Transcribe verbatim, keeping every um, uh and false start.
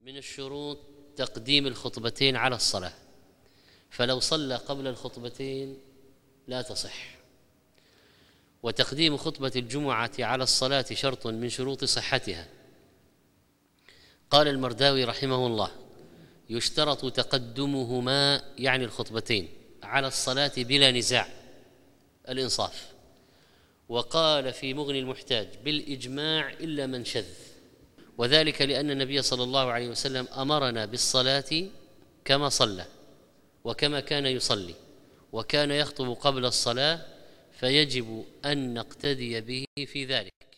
من الشروط تقديم الخطبتين على الصلاة، فلو صلى قبل الخطبتين لا تصح. وتقديم خطبة الجمعة على الصلاة شرط من شروط صحتها. قال المرداوي رحمه الله: يشترط تقدمهما، يعني الخطبتين، على الصلاة بلا نزاع، الإنصاف. وقال في مغني المحتاج: بالإجماع إلا من شذ، وذلك لأن النبي صلى الله عليه وسلم أمرنا بالصلاة كما صلى وكما كان يصلي، وكان يخطب قبل الصلاة، فيجب أن نقتدي به في ذلك.